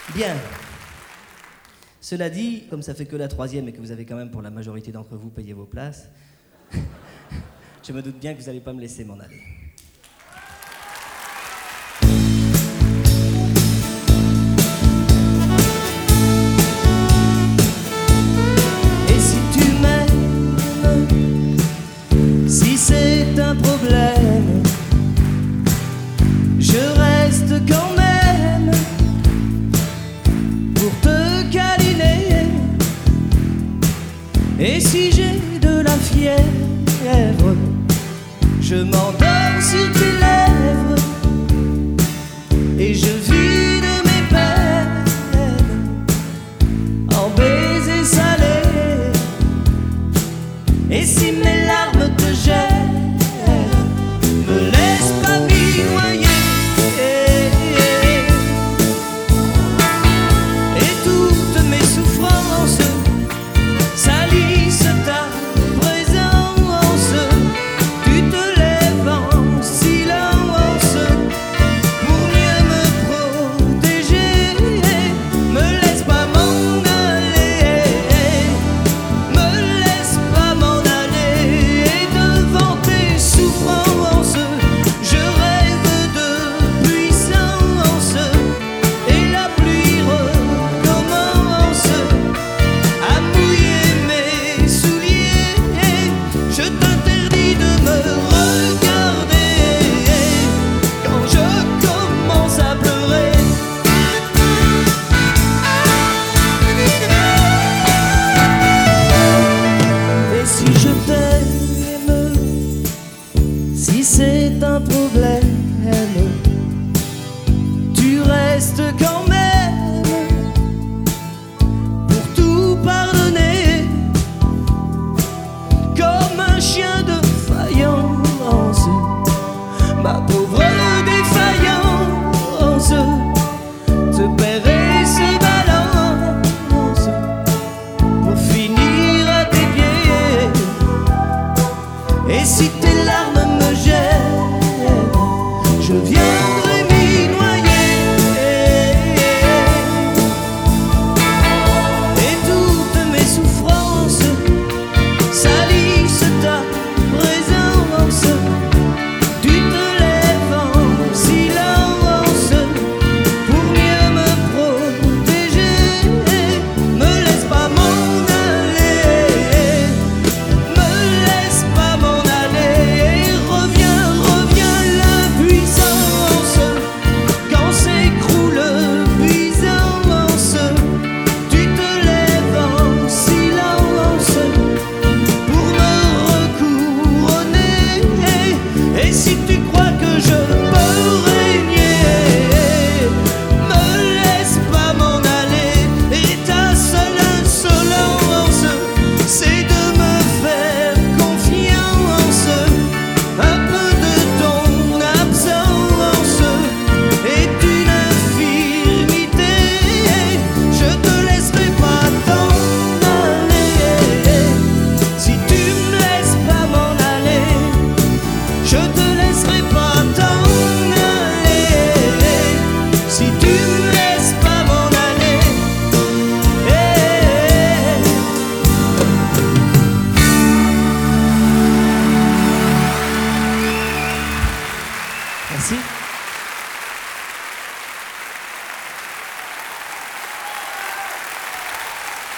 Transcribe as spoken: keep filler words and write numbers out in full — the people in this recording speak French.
Bien. Cela dit, comme ça fait que la troisième et que vous avez quand même pour la majorité d'entre vous payé vos places, je me doute bien que vous n'allez pas me laisser m'en aller. Et si tu m'aimes, si c'est un problème, je reste quand même pour te câliner. Et si j'ai de la fièvre, je m'endors sur tes